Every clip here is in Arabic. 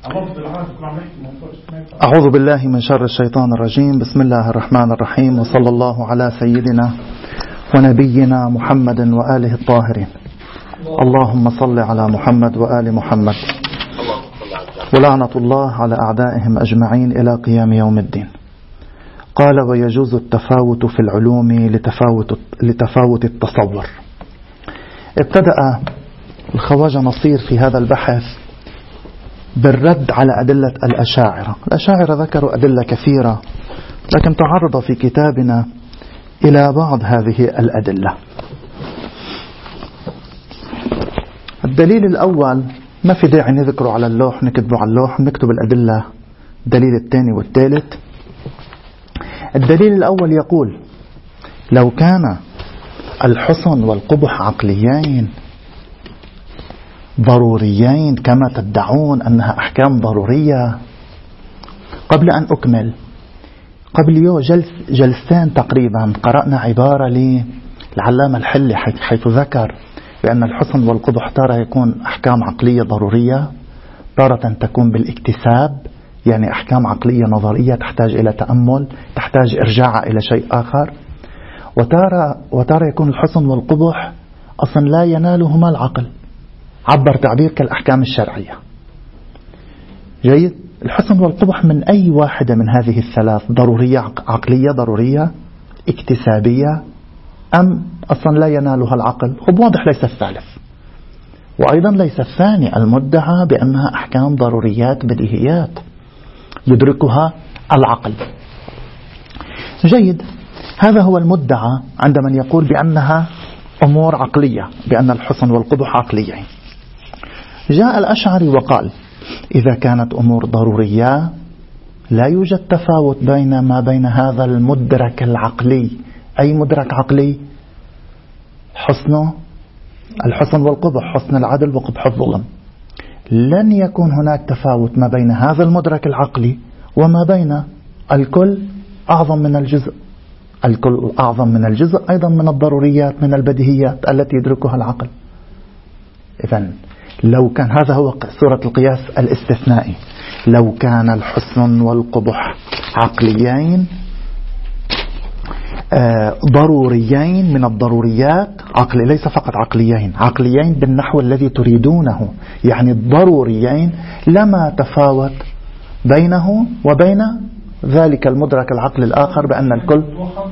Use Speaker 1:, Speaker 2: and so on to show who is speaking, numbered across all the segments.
Speaker 1: أعوذ بالله من شر الشيطان الرجيم. بسم الله الرحمن الرحيم، وصلى الله على سيدنا ونبينا محمد وآله الطاهرين. اللهم صل على محمد وآل محمد، ولعنة الله على أعدائهم أجمعين إلى قيام يوم الدين. قال: ويجوز التفاوت في العلوم لتفاوت التصور. ابتدأ الخواجة نصير في هذا البحث بالرد على أدلة الأشاعرة. الأشاعرة ذكروا أدلة كثيرة، لكن تعرض في كتابنا إلى بعض هذه الأدلة. الدليل الأول ما في داعي نذكره على اللوح، نكتبه على اللوح، نكتب الأدلة. الدليل الثاني والثالث. الدليل الأول يقول: لو كان الحسن والقبح عقليين ضروريين كما تدعون أنها أحكام ضرورية. قبل أن أكمل، قبل جلستين تقريبا قرأنا عبارة للعلامة الحلي حيث ذكر بأن الحسن والقبح تارة يكون أحكام عقلية ضرورية، تارة تكون بالاكتساب، يعني أحكام عقلية نظرية تحتاج إلى تأمل، تحتاج إرجاع إلى شيء آخر، وتارة يكون الحسن والقبح أصلا لا ينالهما العقل، عبر تعبير كالأحكام الشرعية. جيد. الحسن والقبح من أي واحدة من هذه الثلاث؟ ضرورية عقلية ضرورية، اكتسابية، أم أصلا لا ينالها العقل؟ واضح ليس الثالث، وأيضا ليس الثاني المدعى بأنها أحكام ضروريات بديهيات يدركها العقل. جيد. هذا هو المدعى عند من يقول بأنها أمور عقلية، بأن الحسن والقبح عقليين. جاء الأشعري وقال: إذا كانت أمور ضرورية لا يوجد تفاوت بين ما بين هذا المدرك العقلي. أي مدرك عقلي؟ الحسن والقبح، حسن العدل وقبح الظلم. لن يكون هناك تفاوت ما بين هذا المدرك العقلي وما بين الكل أعظم من الجزء. الكل أعظم من الجزء أيضا من الضروريات، من البديهيات التي يدركها العقل. إذن لو كان هذا هو صورة القياس الاستثنائي، لو كان الحسن والقبح عقليين ضروريين من الضروريات، عقلي ليس فقط عقليين بالنحو الذي تريدونه، يعني الضروريين، لما تفاوت بينه وبين ذلك المدرك العقل الآخر بأن الكل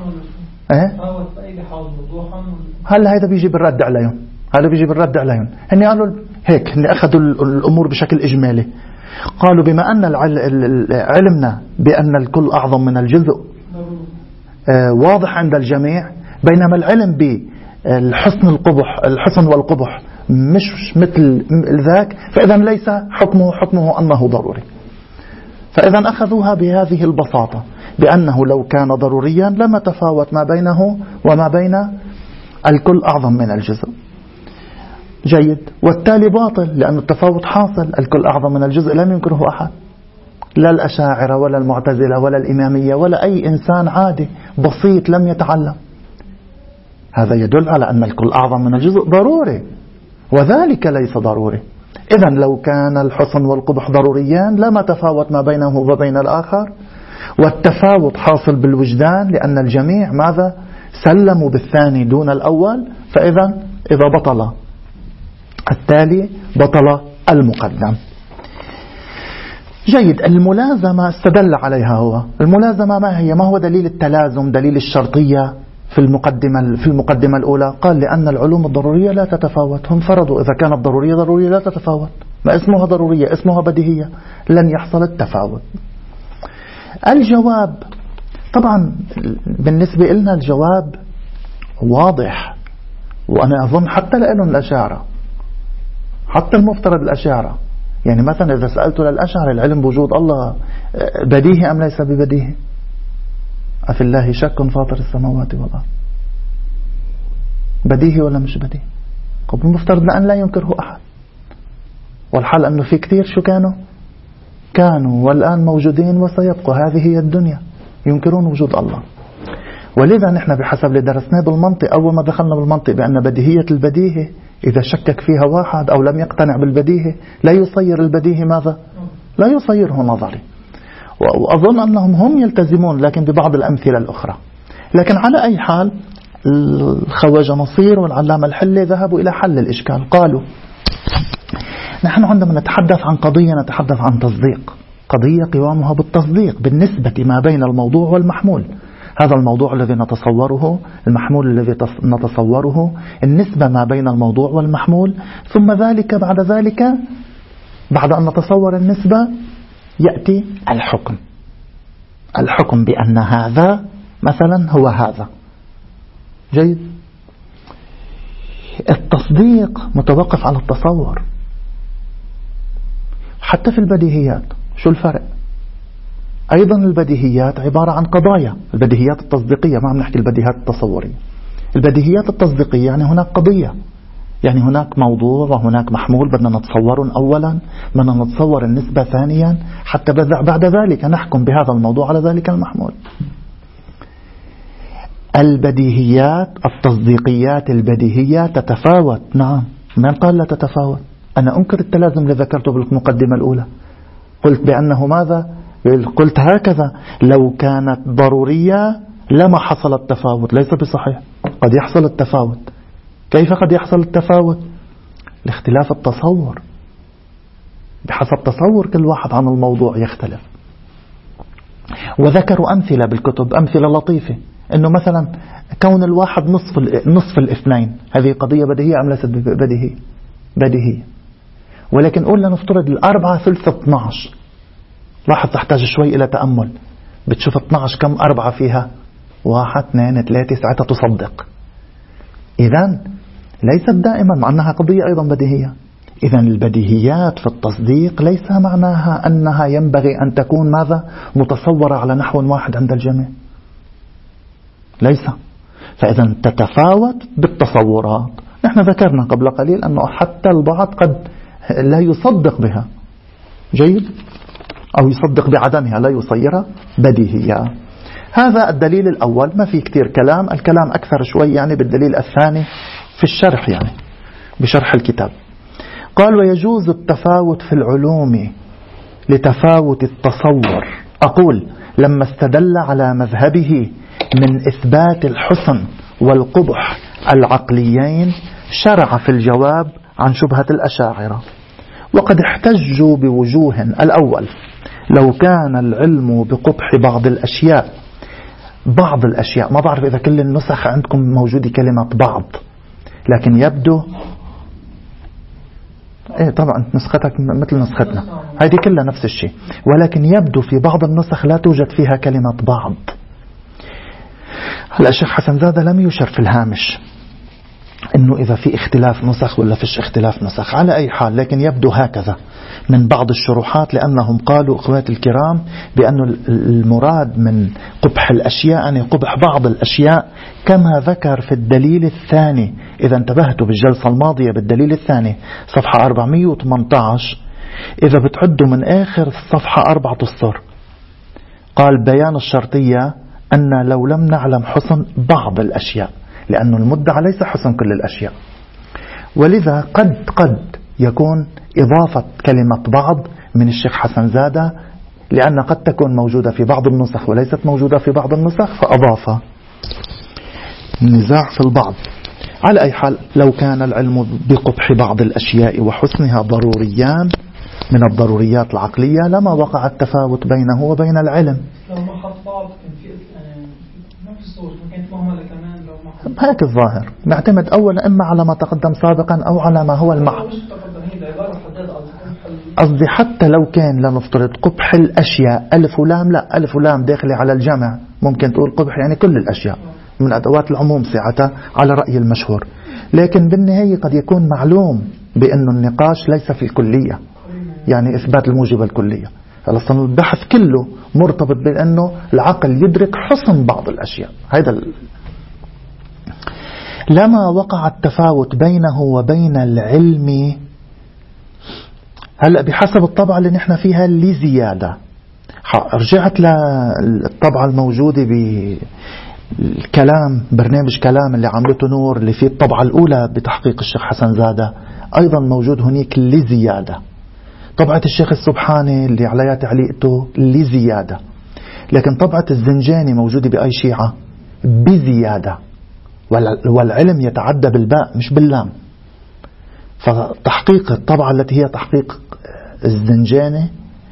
Speaker 1: هل هذا بيجي بالرد عليهم؟ هني قالوا هيك، هني أخذوا الأمور بشكل إجمالي، قالوا بما أن علمنا بأن الكل أعظم من الجزء واضح عند الجميع، بينما العلم الحسن والقبح مش مثل ذاك، فإذا ليس حكمه أنه ضروري. فإذا أخذوها بهذه البساطة، بأنه لو كان ضروريا لما تفاوت ما بينه وما بين الكل أعظم من الجزء. جيد. والتالي باطل، لأن التفاوت حاصل، الكل أعظم من الجزء لم ينكره أحد، لا الأشاعرة ولا المعتزلة ولا الإمامية ولا أي إنسان عادي بسيط لم يتعلم. هذا يدل على أن الكل أعظم من الجزء ضروري، وذلك ليس ضروري. إذن لو كان الحسن والقبح ضروريان لما تفاوت ما بينه وبين الآخر، والتفاوت حاصل بالوجدان، لأن الجميع ماذا؟ سلموا بالثاني دون الأول، فإذا بطل التالي بطل المقدم. جيد. الملازمة استدل عليها هو. الملازمة ما هي؟ ما هو دليل التلازم، دليل الشرطية في المقدمة الأولى؟ قال: لأن العلوم الضرورية لا تتفاوت. هم فرضوا إذا كانت ضرورية لا تتفاوت، ما اسمها ضرورية، اسمها بديهية، لن يحصل التفاوت. الجواب طبعا بالنسبة لنا الجواب واضح، وأنا أظن حتى لهم الأشاعرة، حتى المفترض الأشاعرة، يعني مثلا إذا سألت للأشاعرة العلم بوجود الله بديهي أم ليس ببديهي؟ أفي الله شك فاطر السماوات والأرض، بديهي ولا مش بديهي؟ طب المفترض أن لا ينكره أحد، والحال أنه في كثير شو كانوا والآن موجودين وسيبقوا، هذه هي الدنيا، ينكرون وجود الله. ولذا نحن بحسب اللي درسناه بالمنطق، أول ما دخلنا بالمنطق بأن بديهية البديهي إذا شكك فيها واحد أو لم يقتنع بالبديهي لا يصير البديهي ماذا؟ لا يصيره نظري. وأظن أنهم هم يلتزمون لكن ببعض الأمثلة الأخرى. لكن على أي حال الخواجة نصير والعلامة الحلي ذهبوا إلى حل الإشكال. قالوا نحن عندما نتحدث عن قضية نتحدث عن تصديق، قضية قوامها بالتصديق بالنسبة ما بين الموضوع والمحمول. هذا الموضوع الذي نتصوره، المحمول الذي نتصوره، النسبة ما بين الموضوع والمحمول. ثم ذلك بعد ذلك بعد أن نتصور النسبة يأتي الحكم بأن هذا مثلا هو هذا. جيد. التصديق متوقف على التصور. حتى في البديهيات شو الفرق؟ أيضا البديهيات عبارة عن قضايا، البديهيات التصديقية، ما عم نحكي البديهيات التصورية. البديهيات التصديقية يعني هناك قضية، يعني هناك موضوع وهناك محمول بدنا نتصور أولا، بدنا نتصور النسبة ثانيا، حتى بعد ذلك نحكم بهذا الموضوع على ذلك المحمول. البديهيات التصديقيات البديهية تتفاوت. نعم، من قال لا تتفاوت؟ أنا أنكر التلازم اللي ذكرته بالمقدمة الأولى. قلت بأنه ماذا؟ قلت هكذا: لو كانت ضرورية لما حصل التفاوت. ليس بصحيح، قد يحصل التفاوت. كيف قد يحصل التفاوت؟ لاختلاف التصور، بحسب تصور كل واحد عن الموضوع يختلف. وذكروا أمثلة بالكتب، أمثلة لطيفة، إنه مثلا كون الواحد نصف الاثنين، هذه قضية بديهية أم ليست بديهية؟ ولكن قلنا نفترض الأربعة ثلث 12. لاحظ تحتاج شوي إلى تأمل. بتشوف 12 كم أربعة فيها؟ 1 2 3. ساعتها تصدق. إذن ليست دائما، مع أنها قضية أيضا بديهية. إذن البديهيات في التصديق ليس معناها أنها ينبغي أن تكون ماذا؟ متصورة على نحو واحد عند الجميع. ليس. فإذا تتفاوت بالتصورات. نحن ذكرنا قبل قليل أنه حتى البعض قد لا يصدق بها. جيد. أو يصدق بعدمها، لا يصيرها بديهية. هذا الدليل الأول، ما في كتير كلام، الكلام أكثر شوي يعني بالدليل الثاني في الشرح، يعني بشرح الكتاب. قال: ويجوز التفاوت في العلوم لتفاوت التصور. أقول: لما استدل على مذهبه من إثبات الحسن والقبح العقليين شرع في الجواب عن شبهة الأشاعرة، وقد احتجوا بوجوه. الأول: لو كان العلم بقبح بعض الأشياء، ما بعرف إذا كل النسخ عندكم موجودة كلمة بعض، لكن يبدو طبعا نسختك مثل نسختنا هذه كلها نفس الشيء، ولكن يبدو في بعض النسخ لا توجد فيها كلمة بعض. هلا الشيخ حسن زادة لم يشر في الهامش إنه إذا في اختلاف نسخ ولا فيش اختلاف نسخ. على أي حال، لكن يبدو هكذا من بعض الشروحات، لأنهم قالوا أخواتي الكرام بأن المراد من قبح الأشياء يعني قبح بعض الأشياء، كما ذكر في الدليل الثاني. إذا انتبهتوا بالجلسة الماضية بالدليل الثاني صفحة 418، إذا بتعدوا من آخر الصفحة 4 أسطر، قال: بيان الشرطية أن لو لم نعلم حسن بعض الأشياء، لأن المدعى ليس حسن كل الأشياء، ولذا قد يكون إضافة كلمة بعض من الشيخ حسن زادة، لأن قد تكون موجودة في بعض النسخ وليست موجودة في بعض النسخ، فأضاف النزاع في البعض. على أي حال، لو كان العلم بقبح بعض الأشياء وحسنها ضروريان من الضروريات العقلية لما وقع التفاوت بينه وبين العلم. هيك الظاهر، نعتمد أولا إما على ما تقدم سابقا أو على ما هو المعنى. قصدي حتى لو كان لنفترض قبح الأشياء ألف ولام، لا، ألف ولام داخلي على الجمع، ممكن تقول قبح يعني كل الأشياء من أدوات العموم ساعتها على رأي المشهور. لكن بالنهاية قد يكون معلوم بأن النقاش ليس في الكلية، يعني إثبات الموجبة الكلية. أصلا البحث كله مرتبط بأنه العقل يدرك حسن بعض الأشياء. هذا لما وقع التفاوت بينه وبين العلم. هلأ بحسب الطبعة اللي نحن فيها اللي زيادة، رجعت للطبعة الموجودة بالكلام، برنامج كلام اللي عملته نور، اللي فيه الطبعة الأولى بتحقيق الشيخ حسن زادة، أيضا موجود هناك اللي زيادة. طبعة الشيخ السبحاني اللي عليها تعليقته لزيادة، لكن طبعة الزنجاني موجودة بأي شيعة بزيادة، والعلم يتعدى بالباء مش باللام. فتحقيق الطبعة التي هي تحقيق الزنجاني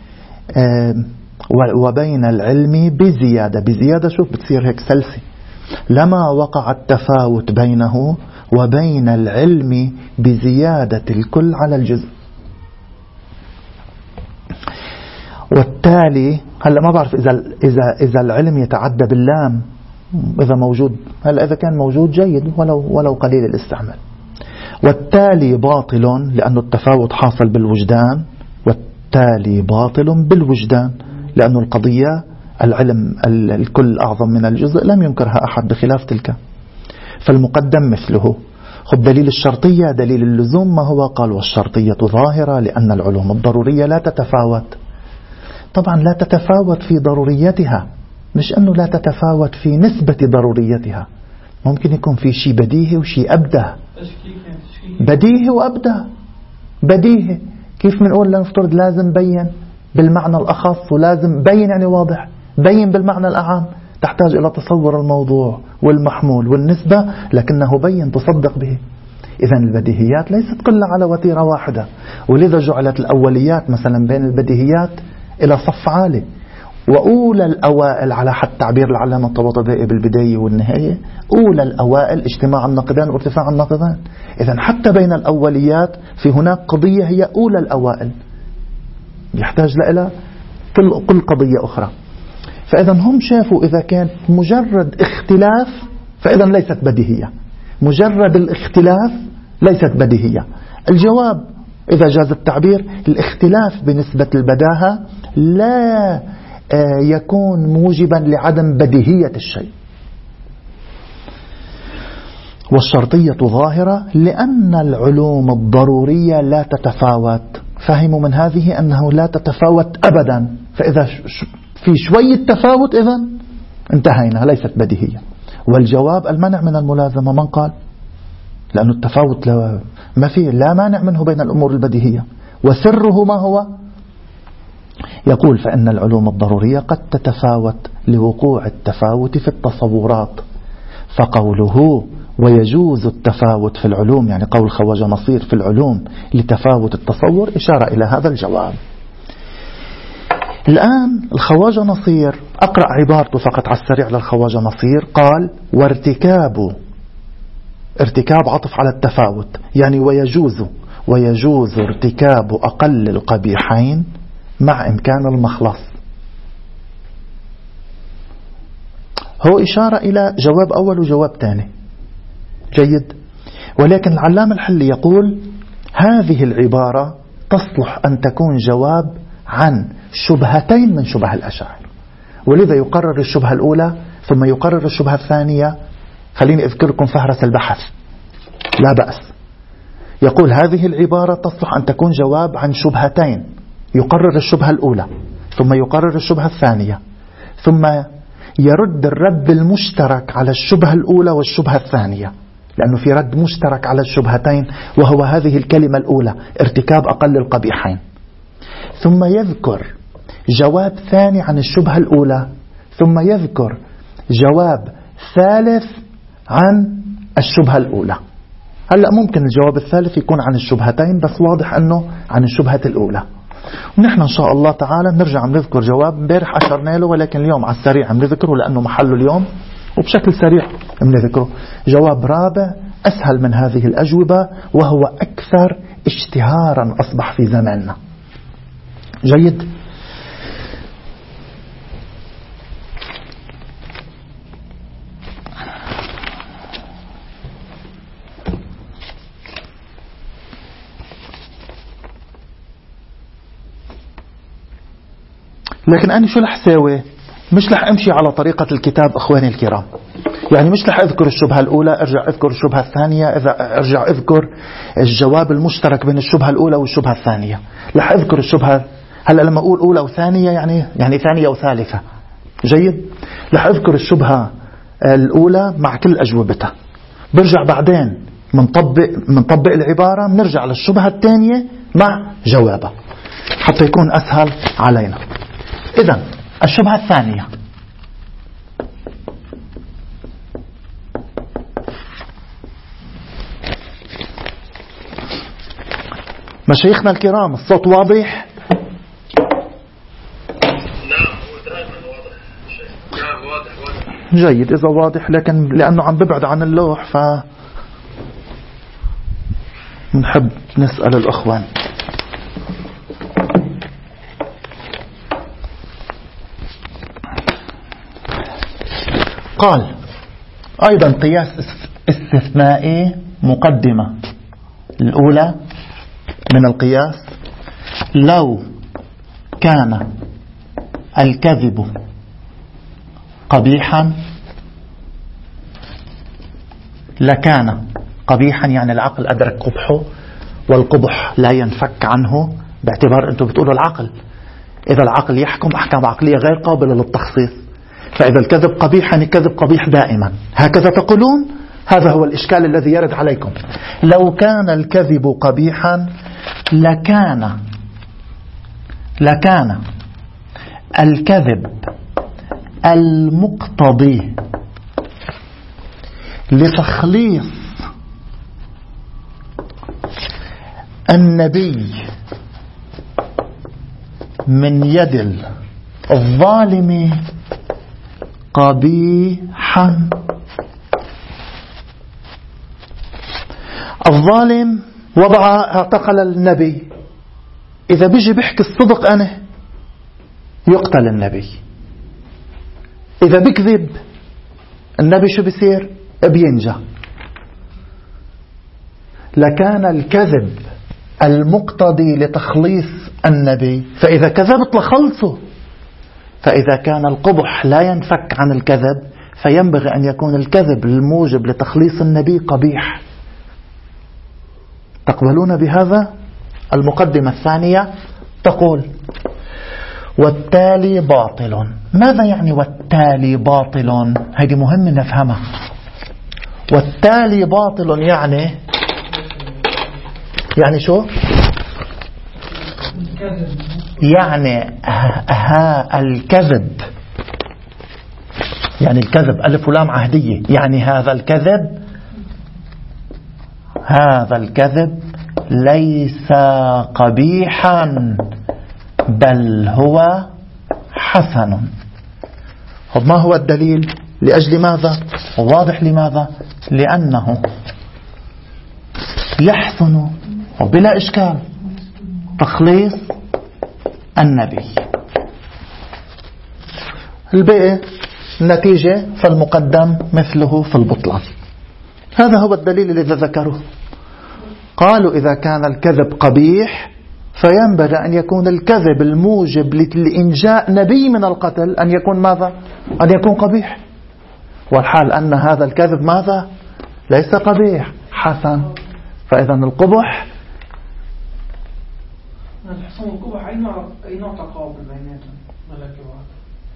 Speaker 1: وبين العلم بزيادة. بزيادة شوف بتصير هيك سلسة، لما وقع التفاوت بينه وبين العلم بزيادة الكل على الجزء. والتالي هلا ما بعرف إذا العلم يتعدى باللام، إذا موجود هلا، إذا كان موجود جيد ولو قليل الاستعمال. والتالي باطل لأن التفاوت حاصل بالوجدان، والتالي باطل بالوجدان لأن القضية العلم الكل أعظم من الجزء لم ينكرها أحد بخلاف تلك. فالمقدم مثله. خب دليل الشرطية دليل اللزوم ما هو؟ قال والشرطية ظاهرة لأن العلوم الضرورية لا تتفاوت. طبعا لا تتفاوت في ضروريتها، مش أنه لا تتفاوت في نسبة ضروريتها. ممكن يكون في شيء بديهي وشيء أبده. بديهي وأبده. بديهي كيف منقول لنفترض لازم بين بالمعنى الأخص ولازم بين يعني واضح، بين بالمعنى الأعام تحتاج إلى تصور الموضوع والمحمول والنسبة، لكنه بين تصدق به. إذن البديهيات ليست كلها على وتيرة واحدة، ولذا جعلت الأوليات مثلا بين البديهيات إلى صف عالي، وأولى الأوائل على حد تعبير العلامة الطباطبائي بالبداية والنهاية، أولى الأوائل اجتماع النقدان وارتفاع النقدان. إذن حتى بين الأوليات في هناك قضية هي أولى الأوائل يحتاج لها كل قضية أخرى. فإذا هم شافوا إذا كان مجرد اختلاف فإذا ليست بديهية، مجرد الاختلاف ليست بديهية. الجواب إذا جاز التعبير الاختلاف بنسبة البداهة لا يكون موجبا لعدم بديهية الشيء. والشرطية ظاهرة لأن العلوم الضرورية لا تتفاوت. فهموا من هذه أنه لا تتفاوت أبدا، فإذا في شوية تفاوت إذن انتهينا، ليست بديهية. والجواب المنع من الملازمة. من قال؟ لأن التفاوت ما فيه لا مانع منه بين الأمور البديهية. وسره ما هو؟ يقول فإن العلوم الضرورية قد تتفاوت لوقوع التفاوت في التصورات، فقوله ويجوز التفاوت في العلوم يعني قول خواجة نصير في العلوم لتفاوت التصور إشارة إلى هذا الجواب. الآن الخواجة نصير أقرأ عبارته فقط على السريع للخواجة نصير. قال ارتكاب عطف على التفاوت يعني ويجوز ارتكاب أقل القبيحين مع إمكان المخلص. هو إشارة إلى جواب أول وجواب ثاني جيد، ولكن العلامة الحلي يقول هذه العبارة تصلح أن تكون جواب عن شبهتين من شبه الأشاعرة، ولذا يقرر الشبهة الأولى ثم يقرر الشبهة الثانية. خليني أذكركم فهرس البحث لا بأس. يقول هذه العبارة تصلح أن تكون جواب عن شبهتين، يقرر الشبهة الأولى ثم يقرر الشبهة الثانية، ثم يرد الرد المشترك على الشبهة الأولى والشبهة الثانية، لأنه في رد مشترك على الشبهتين وهو هذه الكلمة الأولى ارتكاب أقل القبيحين، ثم يذكر جواب ثاني عن الشبهة الأولى، ثم يذكر جواب ثالث عن الشبهة الأولى. هلأ ممكن الجواب الثالث يكون عن الشبهتين بس واضح أنه عن الشبهة الأولى. ونحن إن شاء الله تعالى نرجع نذكر جواب امبارح أشرنا له، ولكن اليوم على السريع نذكره لأنه محله اليوم وبشكل سريع نذكره. جواب رابع أسهل من هذه الأجوبة وهو أكثر اشتهارا أصبح في زماننا. جيد. لكن أنا شو رح ساوي؟ مش رح أمشي على طريقة الكتاب أخواني الكرام، يعني مش رح أذكر الشبهة الأولى أرجع أذكر الشبهة الثانية، إذا أرجع أذكر الجواب المشترك بين الشبهة الأولى والشبهة الثانية. رح أذكر الشبهة هلأ لما أقول أولى وثانية يعني ثانية وثالثة. جيد. رح أذكر الشبهة الأولى مع كل أجوبتها، برجع بعدين منطبق العبارة، بنرجع للشبهة الثانية مع جوابها. حتى يكون أسهل علينا. إذن الشبهة الثانية: مشايخنا الكرام الصوت واضح؟ جيد، إذا واضح، لكن لأنه عم ببعد عن اللوح نحب نسأل الأخوان. قال أيضا قياس استثنائي، مقدمة الأولى من القياس: لو كان الكذب قبيحا لكان قبيحا، يعني العقل أدرك قبحه، والقبح لا ينفك عنه، باعتبار أنتم بتقولوا العقل، إذا العقل يحكم أحكام عقلية غير قابلة للتخصيص، فإذا الكذب قبيح يعني الكذب قبيح دائما، هكذا تقولون. هذا هو الإشكال الذي يرد عليكم. لو كان الكذب قبيحا لكان الكذب المقتضي لتخليص النبي من يد الظالم قبيحا. الظالم اعتقل النبي، إذا بيجي بيحكي الصدق أنا يقتل النبي، إذا بيكذب النبي شو بيصير؟ بينجى. لكان الكذب المقتضي لتخليص النبي، فإذا كذبت لخلصه، فإذا كان القبح لا ينفك عن الكذب فينبغي أن يكون الكذب الموجب لتخليص النبي قبيح. تقبلون بهذا؟ المقدمة الثانية تقول: والتالي باطل. ماذا يعني والتالي باطل؟ هذه مهم نفهمها. والتالي باطل يعني شو؟ يعني الكذب، يعني الكذب ألف ولام عهدية، يعني هذا الكذب ليس قبيحا بل هو حسن. ما هو الدليل؟ لأجل ماذا؟ واضح لماذا؟ لأنه يحسن وبلا إشكال تخليص النبي. الباقي النتيجة فالمقدم مثله في البطلان. هذا هو الدليل الذي ذكروه. قالوا إذا كان الكذب قبيح فينبغي أن يكون الكذب الموجب لإنجاء نبي من القتل أن يكون ماذا؟ أن يكون قبيح، والحال أن هذا الكذب ماذا؟ ليس قبيح، حسن. فإذا القبح
Speaker 2: الحسن والقبح أي نوع تقابل بيناتهم ملكي وعقل؟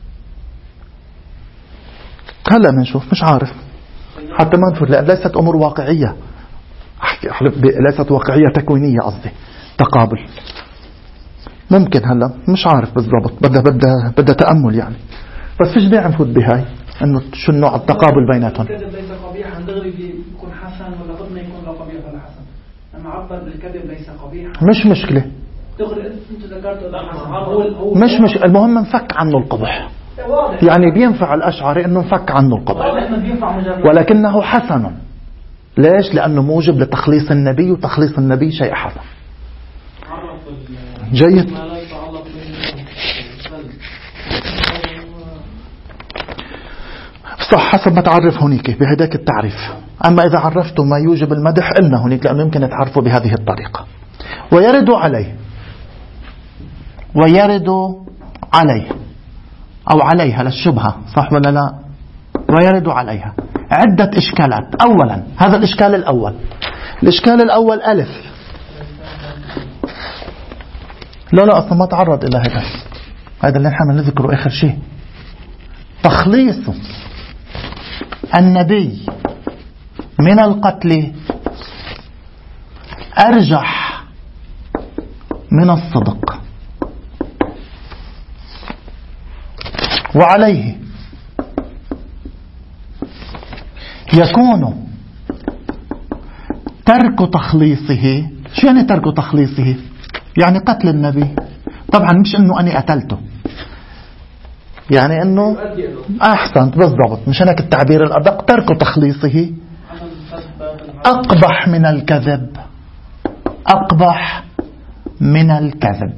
Speaker 1: هلا بنشوف، مش عارف حتى ما نفر، لأن ليست أمور واقعية، ليست واقعية تكوينية، قصدي تقابل ممكن. هلا مش عارف بالضبط، بدها تأمل يعني، بس فيش داعي نفوت بهاي انه شو النوع التقابل بيناتهم.
Speaker 2: الكذب ليس قبيحا دغري يكون حسن، ولا بدنا يكون لا قبيح ولا حسن؟ لما عبر بالكذب ليس قبيحا
Speaker 1: مش مشكلة،
Speaker 2: دغري انت ذكرت
Speaker 1: مش المهم نفك عنه القبح، يعني بينفع الأشعري انه نفك عنه القبح، ولكنه حسن. ليش؟ لأنه موجب لتخليص النبي، وتخليص النبي شيء حسن. جيد. صح، حسب ما تعرف هناك بهداك التعريف. أما إذا عرفتم ما يوجب المدح إلا هناك، لأنه يمكن تعرفوا بهذه الطريقة. ويرد عليه أو عليها للشبهة، صح ولا لا؟ ويرد عليها عدة إشكالات. أولا، هذا الإشكال الأول. الإشكال الأول ألف، لا أصلا ما تعرض إلى هذا اللي نحن نذكره آخر شيء. تخليص النبي من القتل أرجح من الصدق. وعليه يكون ترك تخليصه. شو يعني ترك تخليصه؟ يعني قتل النبي. طبعا مش انه اني قتلته، يعني انه احسنت بالضبط، مش هناك التعبير الادق. ترك تخليصه اقبح من الكذب، اقبح من الكذب.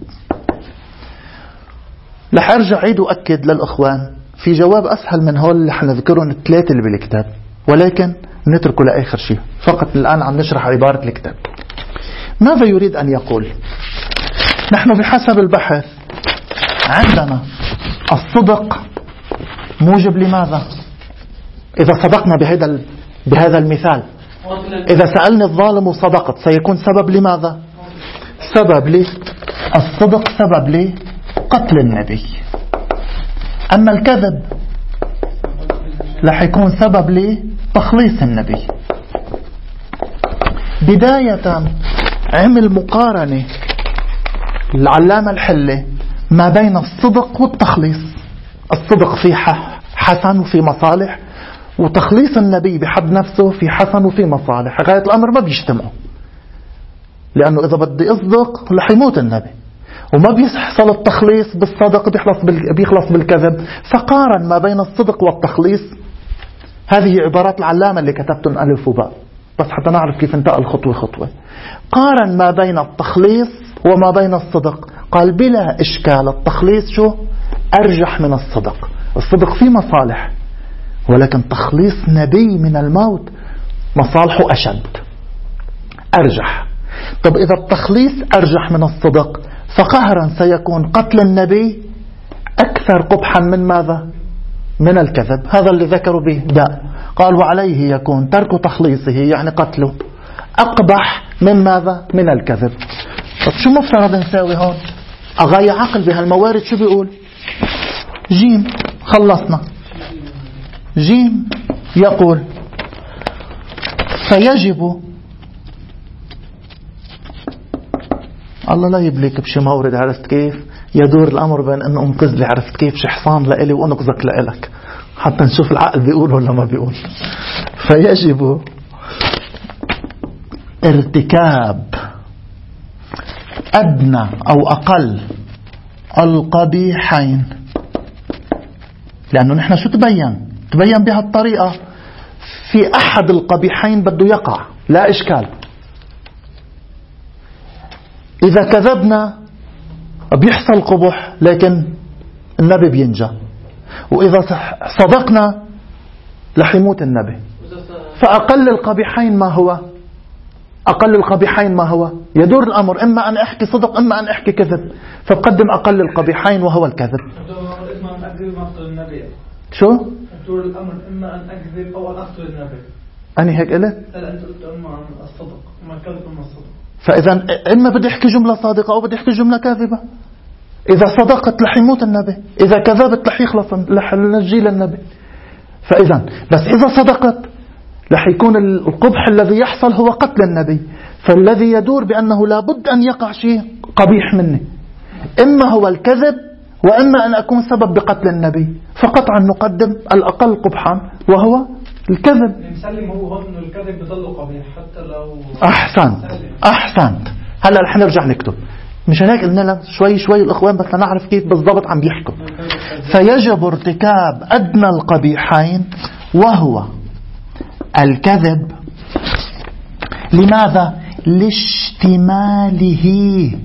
Speaker 1: رح ارجع عيد واكد للاخوان في جواب اسهل من هول اللي حنذكرهم الثلاثه اللي بالكتاب، ولكن نتركه لاخر شيء. فقط الان عم نشرح عباره الكتاب. ماذا يريد ان يقول؟ نحن بحسب البحث عندنا الصدق موجب لماذا؟ إذا صدقنا بهذا المثال، إذا سألني الظالم وصدقت سيكون سبب لماذا؟ سبب لي الصدق، سبب لي قتل النبي. أما الكذب رح يكون سبب لي تخليص النبي. بداية عمل مقارنة العلامة الحلة ما بين الصدق والتخليص. الصدق في حسن وفي مصالح، وتخليص النبي بحد نفسه في حسن وفي مصالح. غاية الأمر ما بيجتمعوا، لأنه إذا بدي أصدق رح يموت النبي، وما بيحصل التخليص بالصدق، بيخلص بالكذب. فقارن ما بين الصدق والتخليص. هذه عبارات العلامة اللي كتبتن ألف وباء بس حتى نعرف كيف انتقل خطوة خطوة. قارن ما بين التخليص وما بين الصدق. قال بلا إشكال التخليص شو أرجح من الصدق. الصدق فيه مصالح، ولكن تخليص نبي من الموت مصالحه أشد، أرجح. طب إذا التخليص أرجح من الصدق فقهرا سيكون قتل النبي أكثر قبحا من ماذا؟ من الكذب. هذا اللي ذكروا به داء. قال وعليه يكون ترك تخليصه يعني قتله أقبح من ماذا؟ من الكذب. طب شو مفترض نساوي هون؟ أغاية عقل بهالموارد شو بيقول؟ جيم، خلصنا. جيم يقول فيجب، الله لا يبليك بشي مورد، عرفت كيف؟ يدور الأمر بين أنه انقذ لي، عرفت كيف؟ شي حصان لإلي وانقذك لإلك، حتى نشوف العقل بيقول ولا ما بيقول. فيجب ارتكاب أدنى أو أقل القبيحين. لأنه نحن شو تبين بهالطريقة في أحد القبيحين بده يقع، لا إشكال. إذا كذبنا بيحصل قبح لكن النبي بينجى، وإذا صدقنا رح يموت النبي. فأقل القبيحين ما هو؟ أقل القبيحين ما هو؟ يدور الأمر إما أن أحكي صدق إما أن أحكي كذب، فبقدم أقل القبيحين وهو الكذب. شو؟
Speaker 2: يدور الأمر إما أن أكذب أو أن أقتل النبي.
Speaker 1: أني هيك قلت؟
Speaker 2: لا أنت قلت إما عن الصدق، إما الكذب إما الصدق.
Speaker 1: فإذا إما بدي أحكي جملة صادقة أو بدي أحكي جملة كاذبة. إذا صدقت رح يموت النبي، إذا كذبت رح يخلص، رح نجي للنبي. فإذا بس إذا صدقت رح يكون القبح الذي يحصل هو قتل النبي. فالذي يدور بأنه لابد أن يقع شيء قبيح مني، إما هو الكذب وإما أن أكون سبب بقتل النبي. فقطعا نقدم الأقل قبحا وهو الكذب.
Speaker 2: نسلم هو إنه الكذب بضل قبيح حتى لو
Speaker 1: أحسنت. هلا رح نرجع نكتب، مشان هيك قلنا لك شوي الإخوان بس نعرف كيف بالضبط عم بيحكوا. فيجب ارتكاب أدنى القبيحين وهو الكذب. لماذا؟ لاشتماله.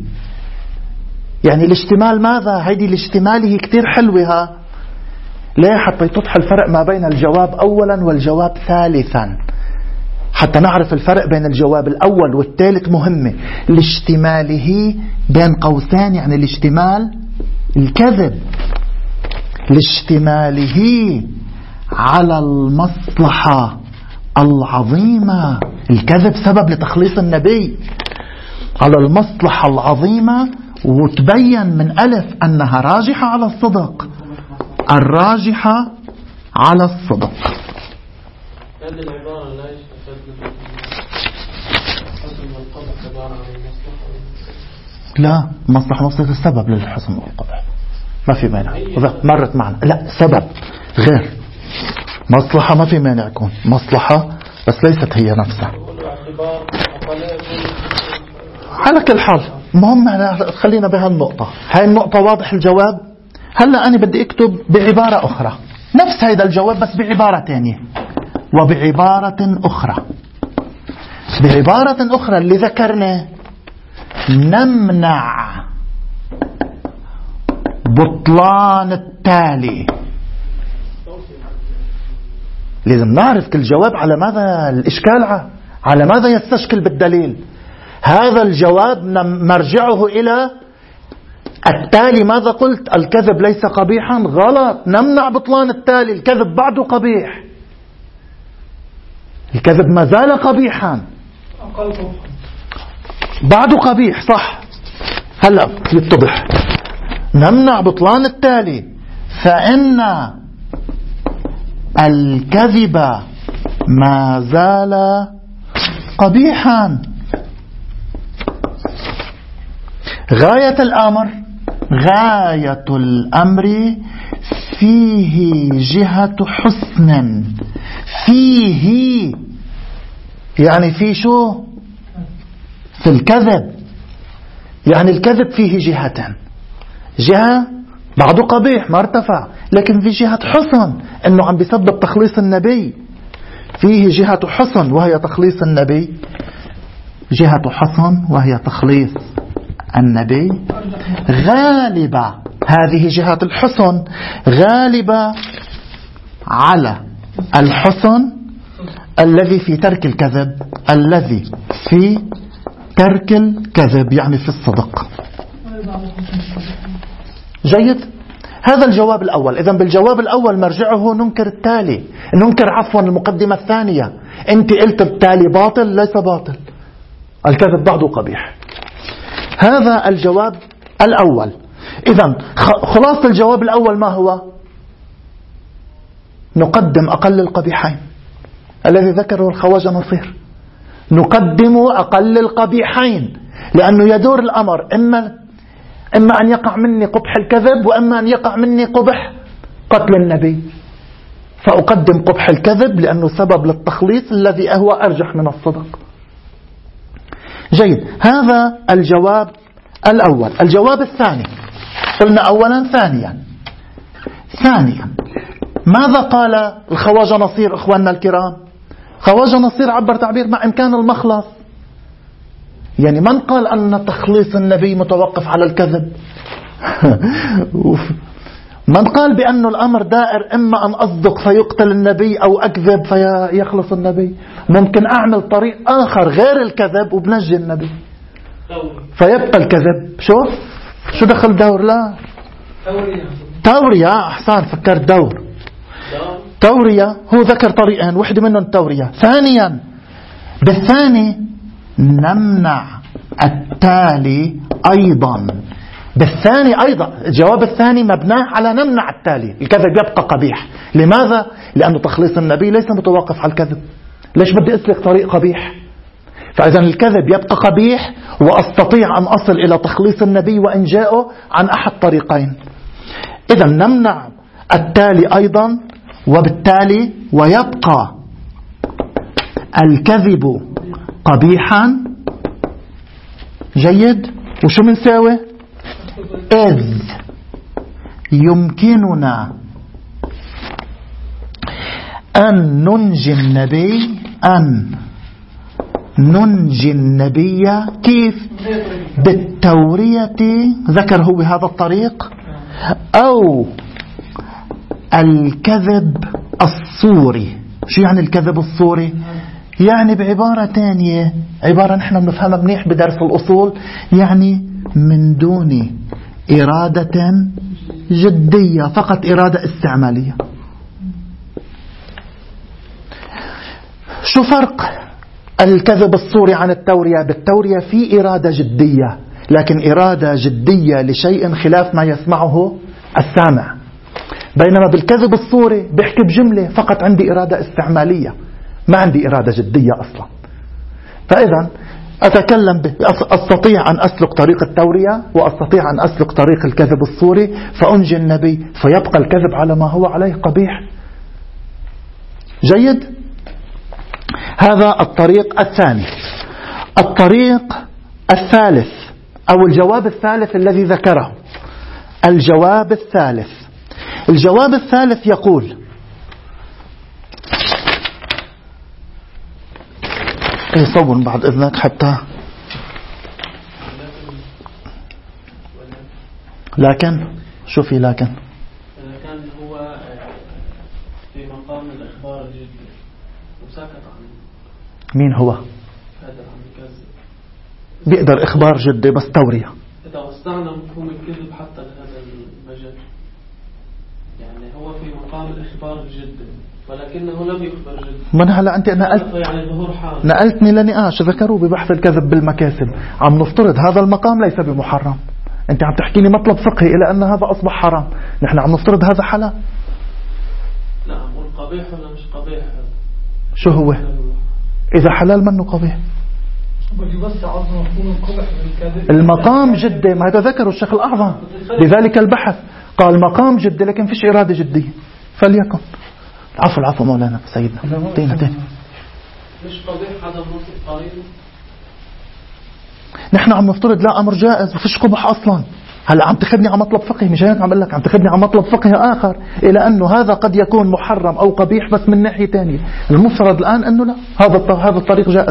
Speaker 1: يعني الاشتمال ماذا؟ هيدي الاشتماله كتير حلوة. ليه؟ حتى توضح الفرق ما بين الجواب أولا والجواب ثالثا، حتى نعرف الفرق بين الجواب الأول والثالث مهمة. لاشتماله بين قوسين، يعني الاشتمال الكذب، لاشتماله على المصلحة العظيمة. الكذب سبب لتخليص النبي على المصلحة العظيمة، وتبين من ألف أنها راجحة على الصدق، الراجحة على الصدق.
Speaker 3: هذه العبارة لا يستفاد منها حسن والقبح عبارة عن المصلحة.
Speaker 1: لا، مصلحة نفسها السبب للحسن والقبح، ما في مانع. مرت معنا. لا، سبب غير مصلحة ما في مانع يكون مصلحة بس ليست هي نفسها. على كل حال مهم خلينا بهالنقطة. هاي النقطة واضح الجواب. هلأ أنا بدي أكتب بعبارة أخرى نفس هيدا الجواب بس بعبارة تانية. وبعبارة أخرى اللي ذكرنا نمنع بطلان التالي. لازم نعرف كل جواب على ماذا الإشكال، على ماذا يستشكل بالدليل. هذا الجواب مرجعه إلى التالي. ماذا قلت؟ الكذب ليس قبيحا. غلط. نمنع بطلان التالي. الكذب بعده قبيح. الكذب ما زال قبيحا بعده قبيح. صح. هلأ يتضح. نمنع بطلان التالي فإن الكذب ما زال قبيحا. غاية الأمر فيه جهة حسن. فيه يعني في شو؟ في الكذب. يعني الكذب فيه جهة بعده قبيح ما ارتفع، لكن في جهة حسن انه عم بيسبب تخليص النبي. فيه جهة حسن وهي تخليص النبي. جهة حسن وهي تخليص النبي غالبة. هذه جهة الحسن غالبة على الحسن الذي في ترك الكذب. الذي في ترك الكذب يعني في الصدق. جيد. هذا الجواب الأول. إذن بالجواب الأول مرجعه ننكر التالي. ننكر عفوا المقدمة الثانية. أنت قلت التالي باطل. ليس باطل. الكذب بعده قبيح. هذا الجواب الأول. إذن خلاصة الجواب الأول ما هو؟ نقدم أقل القبيحين الذي ذكره الخواجة نصير. نقدم أقل القبيحين لأنه يدور الأمر إما أن يقع مني قبح الكذب وإما أن يقع مني قبح قتل النبي. فأقدم قبح الكذب لأنه سبب للتخليص الذي هو أرجح من الصدق. جيد. هذا الجواب الأول. الجواب الثاني قلنا أولا. ثانيا ماذا قال الخواجة نصير إخواننا الكرام؟ خواجة نصير عبر تعبير مع إمكان المخلص. يعني من قال أن تخليص النبي متوقف على الكذب؟ من قال بأن الأمر دائر إما أن أصدق فيقتل النبي أو أكذب فيخلص النبي؟ ممكن أعمل طريق آخر غير الكذب وبنجي النبي فيبقى الكذب. شو دخل دور؟ لا تورية. أحسن فكرت دور. تورية. هو ذكر طريقين واحدة منهم التورية. ثانيا بالثاني نمنع التالي أيضا. بالثاني أيضا الجواب الثاني مبناه على نمنع التالي. الكذب يبقى قبيح. لماذا؟ لأنه تخليص النبي ليس متوقف على الكذب. ليش بدي أسلك طريق قبيح؟ فإذا الكذب يبقى قبيح وأستطيع أن أصل إلى تخليص النبي وإنجائه عن أحد طريقين. إذا نمنع التالي أيضا وبالتالي ويبقى الكذب قبيحا. جيد. وشو منساوي؟ إذ يمكننا أن ننجي النبي كيف؟ بالتورية. ذكر هو بهذا الطريق. أو الكذب الصوري. شو يعني الكذب الصوري؟ يعني بعبارة تانية، عبارة نحن بنفهمها منيح بدرس الأصول، يعني من دون إرادة جدية، فقط إرادة استعمالية. شو فرق الكذب الصوري عن التورية؟ بالتورية في إرادة جدية، لكن إرادة جدية لشيء خلاف ما يسمعه السامع. بينما بالكذب الصوري بيحكي بجملة فقط عندي إرادة استعمالية، ما عندي إرادة جدية أصلا. فإذا أتكلم به، أستطيع أن أسلك طريق التورية وأستطيع أن أسلك طريق الكذب الصوري فأنجي النبي، فيبقى الكذب على ما هو عليه قبيح. جيد. هذا الطريق الثاني. الطريق الثالث أو الجواب الثالث الذي ذكره، الجواب الثالث يقول: صور بعد إذنك حتى. لكن شو في لكن
Speaker 3: كان هو في مقام الإخبار جدا وسكت عنه.
Speaker 1: مين هو؟
Speaker 3: هذا عم يكذب.
Speaker 1: بيقدر إخبار جدي بس تورية.
Speaker 3: إذا وسعنا مفهوم الكذب حتى لهذا المجال، يعني هو في مقام الإخبار جدا ولكنه لم يخبر جدا.
Speaker 1: من هلا أنت نقلتني لنقاش ذكروا ببحث الكذب بالمكاسب. عم نفترض هذا المقام ليس بمحرم، أنت عم تحكيني مطلب فقهي إلى أن هذا أصبح حرام. نحن عم نفترض هذا حلال.
Speaker 3: لا عم نقول قبيح ولا مش قبيح. شو
Speaker 1: هو؟ إذا حلال منه قبيح. المقام جدي، ما هذا ذكره الشيخ الأعظم بذلك البحث، قال مقام جدي لكن فيش إرادة جدية فليكن. العفو مولانا سيدنا. تين
Speaker 3: مش قبيح هذا النص القريب.
Speaker 1: نحن عم نفترض لا أمر جائز وفيش قبح أصلا. هلا عم تاخذني على مطلب فقهي، مش هيك عم اقول لك، عم تاخذني على مطلب فقهي آخر إلى أنه هذا قد يكون محرم أو قبيح بس من ناحية تانية. المفترض الآن أنه لا، هذا الطريق جائز.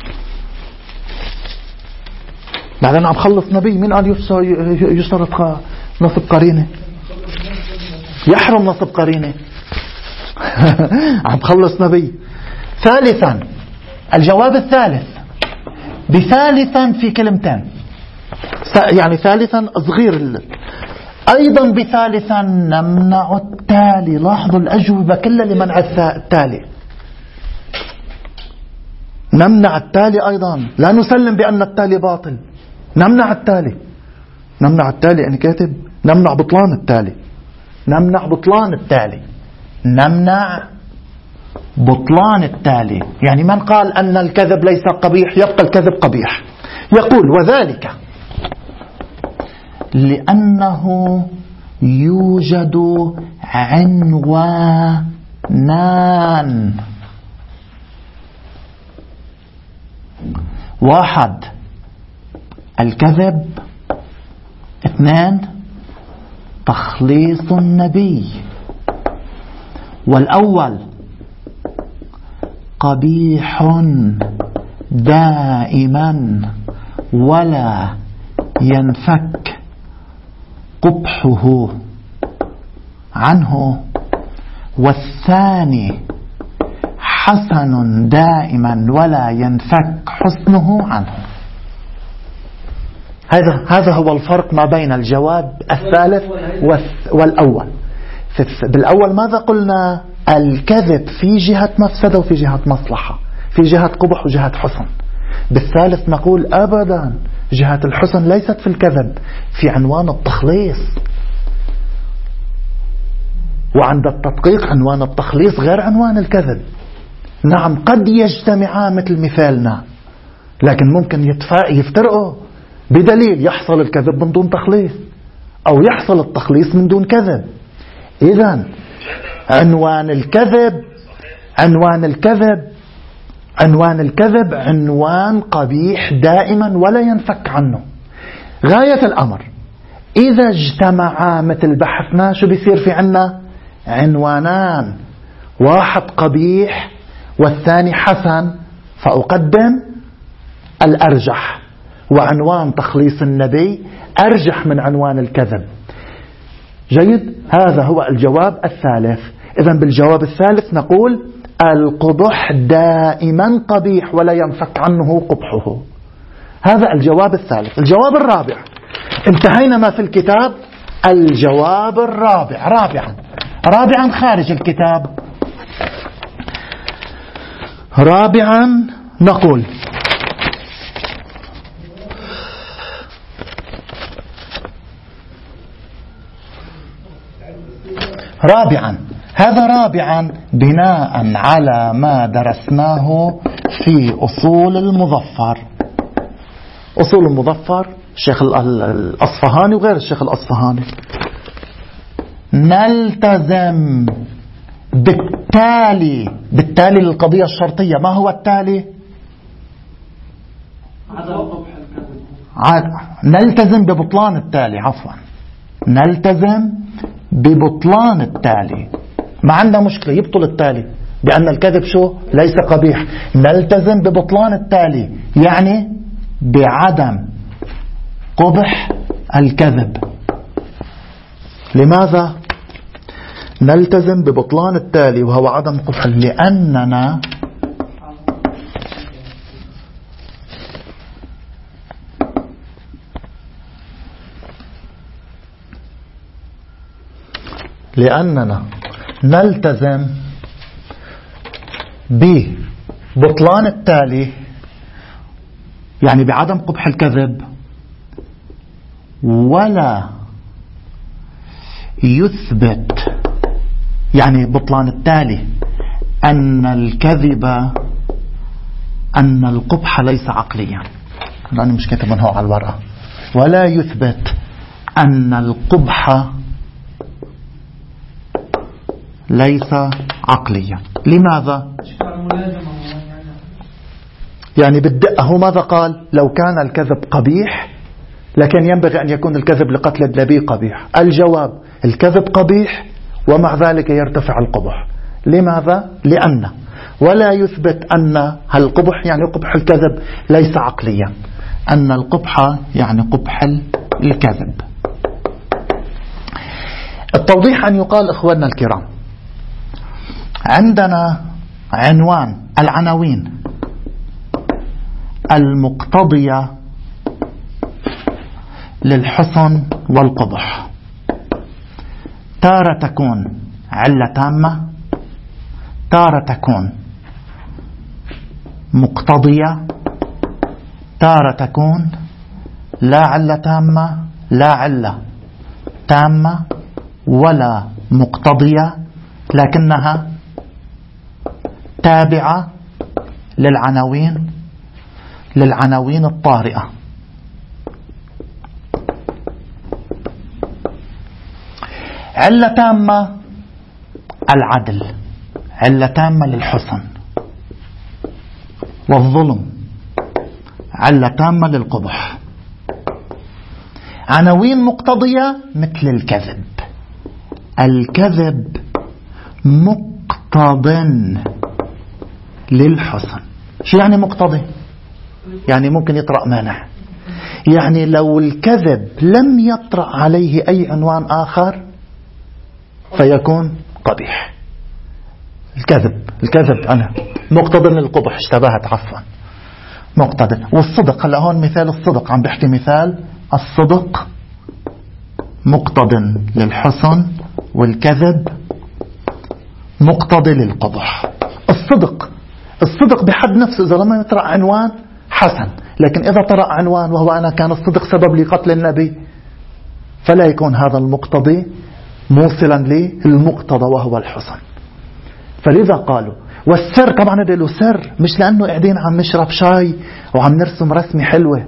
Speaker 1: بعدين عم خلص نبي، مين قال يشترط نصب قرينة؟ يحرم نصب قرينة. عم خلص نبي. ثالثا، الجواب الثالث بثالثا في كلمتين، يعني ثالثا صغير أيضا بثالثا نمنع التالي. لاحظوا الأجوبة كلها لمنع التالي. نمنع التالي أيضا، لا نسلم بأن التالي باطل، نمنع التالي. نمنع التالي أنا كاتب نمنع بطلان التالي. نمنع بطلان التالي. نمنع بطلان التالي، يعني من قال أن الكذب ليس قبيح يبقى الكذب قبيح. يقول: وذلك لأنه يوجد عنوانان: واحد الكذب، اثنان تخليص النبي. والأول قبيح دائما ولا ينفك قبحه عنه، والثاني حسن دائما ولا ينفك حسنه عنه. هذا هو الفرق ما بين الجواب الثالث والأول. بالأول ماذا قلنا؟ الكذب في جهة مفسدة وفي جهة مصلحة، في جهة قبح وجهة حسن. بالثالث نقول أبدا، جهة الحسن ليست في الكذب، في عنوان التخليص. وعند التدقيق عنوان التخليص غير عنوان الكذب. نعم قد يجتمعا مثل مثالنا، لكن ممكن يفترقوا بدليل يحصل الكذب من دون تخليص أو يحصل التخليص من دون كذب. إذن عنوان الكذب عنوان قبيح دائما ولا ينفك عنه. غاية الأمر إذا اجتمعا مثل بحثنا شو بيصير في عنا؟ عنوانان، واحد قبيح والثاني حسن، فأقدم الأرجح، وعنوان تخليص النبي أرجح من عنوان الكذب. جيد. هذا هو الجواب الثالث. إذن بالجواب الثالث نقول القبح دائما قبيح ولا ينفك عنه قبحه. هذا الجواب الثالث. الجواب الرابع، انتهينا ما في الكتاب. الجواب الرابع رابعا خارج الكتاب. رابعا نقول رابعا بناء على ما درسناه في أصول المظفر. أصول المظفر الشيخ الأصفهاني وغير الشيخ الأصفهاني. نلتزم بالتالي للقضية الشرطية. ما هو التالي؟ نلتزم ببطلان التالي. عفوا، نلتزم ببطلان التالي. ما عندنا مشكلة، يبطل التالي بأن الكذب شو؟ ليس قبيح. نلتزم ببطلان التالي يعني بعدم قبح الكذب. لماذا نلتزم ببطلان التالي وهو عدم قبح؟ لأننا نلتزم ببطلان التالي يعني بعدم قبح الكذب، ولا يثبت يعني بطلان التالي أن الكذب أن القبح ليس عقليا. لأنه مش كتب من هو على الورقة. ولا يثبت أن القبح ليس عقليا. لماذا؟ يعني بالدقة هو ماذا قال؟ لو كان الكذب قبيح لكن ينبغي أن يكون الكذب لقتل النبي قبيح. الجواب الكذب قبيح ومع ذلك يرتفع القبح. لماذا؟ لأن ولا يثبت أن القبح يعني قبح الكذب ليس عقليا، أن القبح يعني قبح الكذب. التوضيح أن يقال إخواننا الكرام، عندنا عنوان العناوين المقتضية للحسن والقبح تارة تكون علة تامة، تارة تكون مقتضية، تارة تكون لا علة تامة، لا علة تامة ولا مقتضية، لكنها تابعة للعناوين الطارئة. علة تامة العدل، علة تامة للحسن، والظلم علة تامة للقبح. عناوين مقتضية مثل الكذب، الكذب مقتض للحسن. شو يعني مقتضي؟ يعني ممكن يطرأ مانع، يعني لو الكذب لم يطرأ عليه أي عنوان آخر فيكون قبيح. الكذب أنا مقتض للقبح، اشتبهت عفوا، مقتضي. والصدق، هلا هون مثال الصدق، عم بحكي مثال الصدق مقتض للحسن والكذب مقتضي للقبح. الصدق بحد نفسه إذا لم يطرأ عنوان حسن، لكن إذا طرأ عنوان وهو أنا كان الصدق سبب لقتل النبي فلا يكون هذا المقتضي موصلا للمقتضى وهو الحسن. فلذا قالوا والسر، طبعا هذا له سر، مش لأنه قاعدين عم نشرب شاي وعم نرسم رسمة حلوة،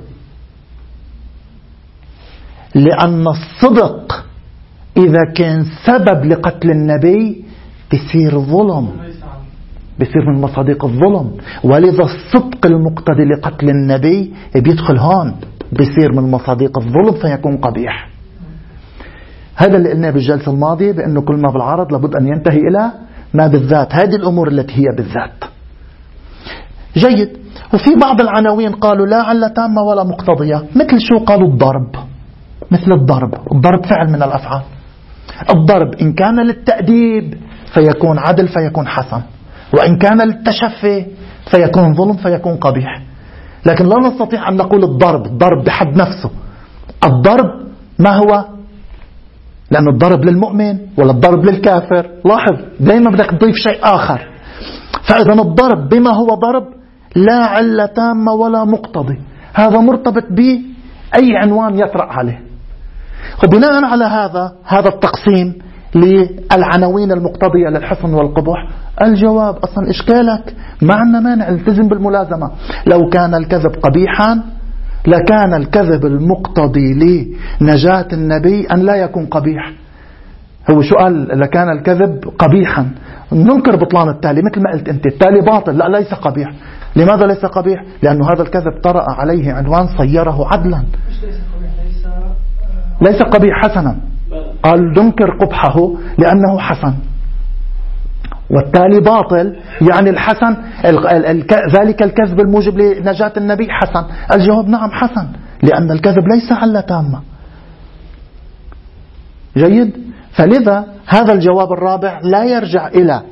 Speaker 1: لأن الصدق إذا كان سبب لقتل النبي بصير ظلم، بصير من مصادق الظلم. ولذا الصدق المقتضي لقتل النبي بيدخل هون، بصير من مصادق الظلم فيكون قبيح. هذا اللي قلناه بالجلسة الماضية، بأنه كل ما بالعرض لابد أن ينتهي إلى ما بالذات، هذه الأمور التي هي بالذات. جيد. وفي بعض العناوين قالوا لا علة تامة ولا مقتضية، مثل شو؟ قالوا الضرب، مثل الضرب فعل من الأفعال. الضرب إن كان للتأديب فيكون عدل فيكون حسن، وإن كان للتشفي فيكون ظلم فيكون قبيح. لكن لا نستطيع أن نقول الضرب بحد نفسه. الضرب ما هو؟ لأن الضرب للمؤمن ولا الضرب للكافر؟ لاحظ دائما بدك تضيف شيء آخر. فإذا الضرب بما هو ضرب لا علة تامة ولا مقتضي، هذا مرتبط بأي عنوان يطرأ عليه. وبناء على هذا التقسيم للعناوين المقتضية للحسن والقبح، الجواب أصلا إشكالك، ما عندنا مانع، التزم بالملازمة. لو كان الكذب قبيحا لكان الكذب المقتضي لنجاة النبي أن لا يكون قبيح. هو شو قال؟ لكان الكذب قبيحا، ننكر بطلان التالي مثل ما قلت أنت، التالي باطل، لا ليس قبيح. لماذا ليس قبيح؟ لأن هذا الكذب طرأ عليه عنوان صيره عدلا. ليس قبيح حسنا، قال ننكر قبحه لأنه حسن، والتالي باطل يعني الحسن ذلك الكذب الموجب لنجاة النبي حسن. الجواب نعم حسن، لأن الكذب ليس علة تامة. جيد. فلذا هذا الجواب الرابع لا يرجع إلى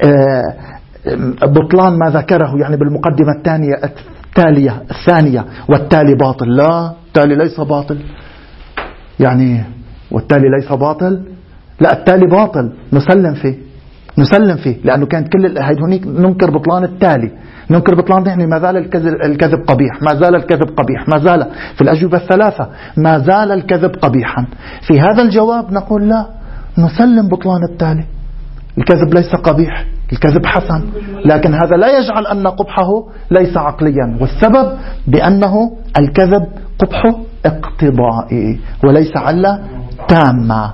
Speaker 1: بطلان ما ذكره يعني بالمقدمة الثانية والتالي باطل. لا، التالي ليس باطل يعني، والتالي ليس باطل، لا التالي باطل نسلم فيه لأنه كانت كل هنيك ننكر بطلان التالي، ننكر بطلان يعني ما زال الكذب قبيح، ما زال الكذب قبيح، ما زال في الأجوبة الثلاثة ما زال الكذب قبيحا. في هذا الجواب نقول لا، نسلم بطلان التالي، الكذب ليس قبيح، الكذب حسن، لكن هذا لا يجعل أن قبحه ليس عقليا، والسبب بأنه الكذب قبحه اقتضائي وليس علة تامة.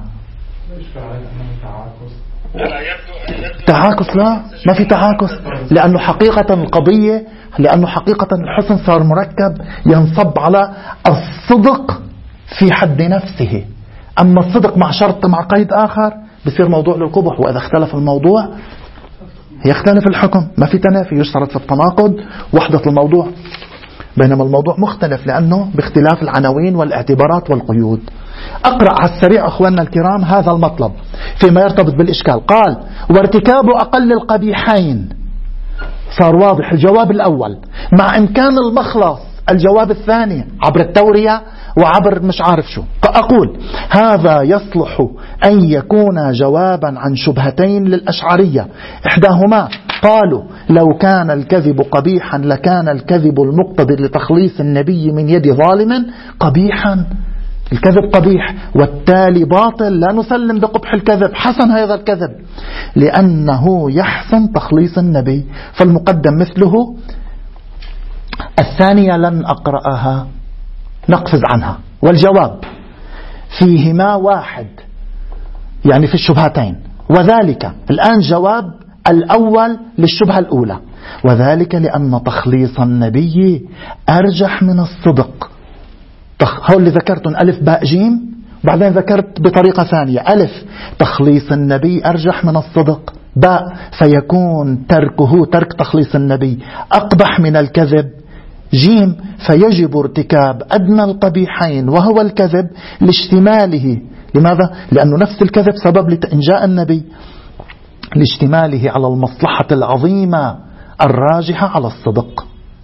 Speaker 1: تعاكس؟ لا، ما في تعاكس، لأنه حقيقة القضية، لأنه حقيقة الحسن صار مركب ينصب على الصدق في حد نفسه، أما الصدق مع شرط مع قيد آخر بصير موضوع للقبح، وإذا اختلف الموضوع يختلف الحكم، ما في تنافي، يشترط في التناقض وحدة الموضوع، بينما الموضوع مختلف لأنه باختلاف العناوين والاعتبارات والقيود. أقرأ على السريع أخواننا الكرام هذا المطلب فيما يرتبط بالإشكال. قال وارتكاب أقل القبيحين، صار واضح الجواب الأول مع إمكان المخلص الجواب الثاني عبر التورية وعبر مش عارف شو. أقول هذا يصلح أن يكون جوابا عن شبهتين للأشعرية، إحداهما قالوا لو كان الكذب قبيحا لكان الكذب المقتضي لتخليص النبي من يد ظالم قبيحا، الكذب قبيح والتالي باطل، لا نسلم بقبح الكذب، حسن هذا الكذب لأنه يحسن تخليص النبي، فالمقدم مثله. الثانية لن أقرأها، نقفز عنها. والجواب فيهما واحد يعني في الشبهتين، وذلك الآن جواب الأول للشبهة الأولى، وذلك لأن تخليص النبي أرجح من الصدق. هو اللي ذكرتم ألف باء جيم، بعدين ذكرت بطريقة ثانية ألف تخليص النبي أرجح من الصدق، باء فيكون ترك تخليص النبي أقبح من الكذب، جيم فيجب ارتكاب أدنى القبيحين وهو الكذب لاشتماله. لماذا؟ لأنه نفس الكذب سبب لإنجاء النبي، لاشتماله على المصلحة العظيمة الراجحة على الصدق.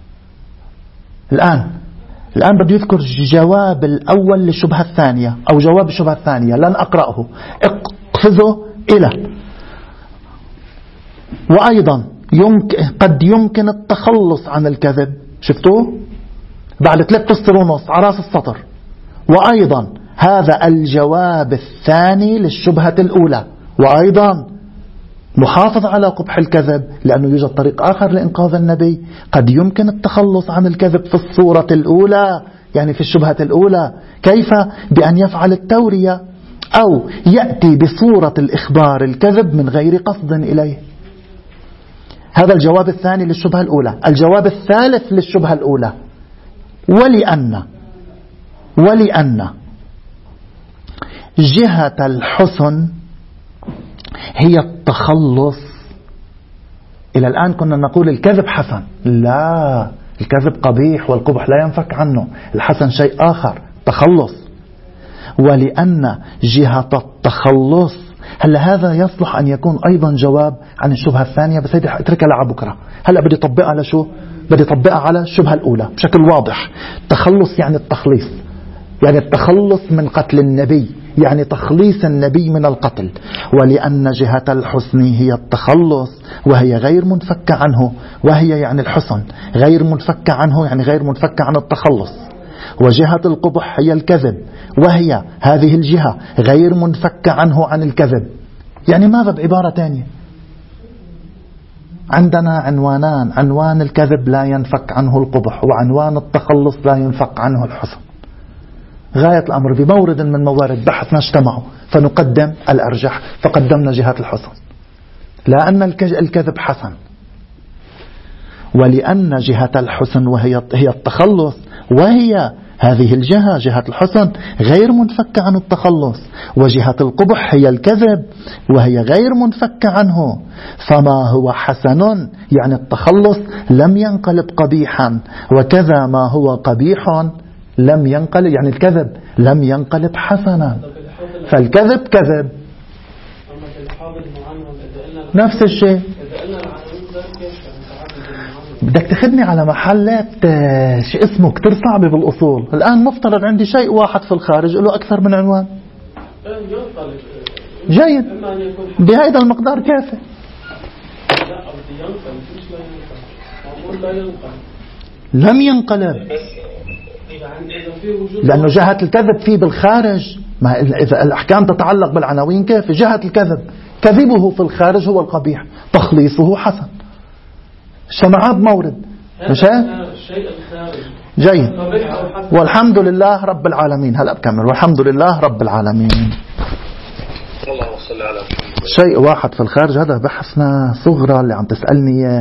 Speaker 1: الآن بده يذكر جواب الأول للشبهة الثانية أو جواب الشبهة الثانية، لن أقرأه، اقفزوا إلى وأيضا قد يمكن التخلص عن الكذب. شفتوه بعد 3 أسطر ونص على راس السطر. وأيضا هذا الجواب الثاني للشبهة الأولى، وأيضا محافظ على قبح الكذب لأنه يوجد طريق آخر لإنقاذ النبي، قد يمكن التخلص عن الكذب في الصورة الأولى يعني في الشبهة الأولى. كيف؟ بأن يفعل التورية أو يأتي بصورة الإخبار الكذب من غير قصد إليه. هذا الجواب الثاني للشبهة الأولى. الجواب الثالث للشبهة الأولى ولأن جهة الحسن هي التخلص. إلى الآن كنا نقول الكذب حسن، لا، الكذب قبيح والقبح لا ينفك عنه، الحسن شيء آخر، تخلص. ولأن جهة التخلص، هلا هذا يصلح أن يكون أيضا جواب عن الشبهة الثانية، بس هيدي اتركها لبكرة. هلا بدي أطبقها على شو؟ بدي أطبقها على الشبهة الأولى بشكل واضح. تخلص يعني التخليص، يعني التخلص من قتل النبي، يعني تخليص النبي من القتل. ولأن جهة الحسن هي التخلص وهي غير منفكة عنه، وهي يعني الحسن غير منفكة عنه يعني غير منفكة عن التخلص. وجهة القبح هي الكذب، وهي هذه الجهة غير منفكة عنه عن الكذب. يعني ماذا بعبارة تانية؟ عندنا عنوانان: عنوان الكذب لا ينفك عنه القبح، وعنوان التخلص لا ينفك عنه الحسن. غاية الأمر بمورد من موارد بحثنا اجتمعوا فنقدم الأرجح، فقدمنا جهة الحسن، لأن الكذب حسن، ولأن جهة الحسن وهي التخلص، وهي هذه الجهة جهة الحسن غير منفكة عن التخلص، وجهة القبح هي الكذب وهي غير منفكة عنه. فما هو حسن يعني التخلص لم ينقلب قبيحا، وكذا ما هو قبيح لم ينقلب يعني الكذب لم ينقلب حسنا. فالكذب كذب. نفس الشيء. بدك تاخذني على محلات شيء اسمه كتير صعب بالأصول. الآن مفترض عندي شيء واحد في الخارج له أكثر من عنوان. جيد، بهذا المقدار كافي. لم ينقلب لأنه جهة الكذب فيه بالخارج. ما إذا الأحكام تتعلق بالعناوين كافي. جهة الكذب كذبه في الخارج هو القبيح، تخليصه حسن. شمعة بمورد مش
Speaker 3: الشيء الخارج.
Speaker 1: جيد. والحمد لله رب العالمين. هلأ بكمل. والحمد لله رب العالمين. شيء واحد في الخارج. هذا بحثنا صغرى اللي عم تسألني